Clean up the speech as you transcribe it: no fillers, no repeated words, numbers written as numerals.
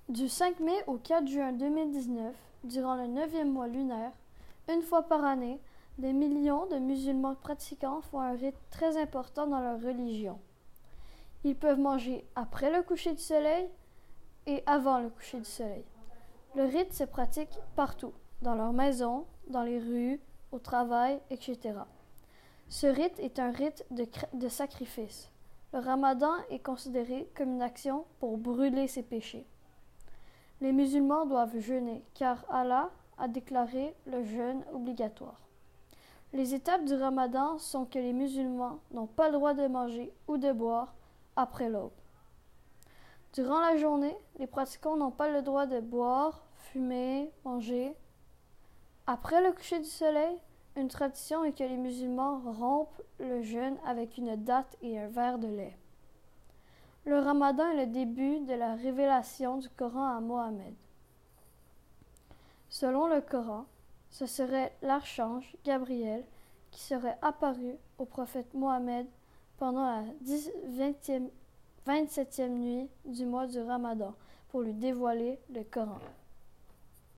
Du 5 mai au 4 juin 2019, durant le 9e mois lunaire, une fois par année, des millions de musulmans pratiquants font un rite très important dans leur religion. Ils peuvent manger après le coucher du soleil et avant le coucher du soleil. Le rite se pratique partout, dans leur maison, dans les rues, au travail, etc. Ce rite est un rite de sacrifice. Le ramadan est considéré comme une action pour brûler ses péchés. Les musulmans doivent jeûner car Allah a déclaré le jeûne obligatoire. Les étapes du ramadan sont que les musulmans n'ont pas le droit de manger ou de boire après l'aube. Durant la journée, les pratiquants n'ont pas le droit de boire, fumer, manger. Après le coucher du soleil, une tradition est que les musulmans rompent le jeûne avec une date et un verre de lait. Le ramadan est le début de la révélation du Coran à Mohammed. Selon le Coran, ce serait l'archange Gabriel qui serait apparu au prophète Mohammed pendant la 27e nuit du mois du Ramadan pour lui dévoiler le Coran.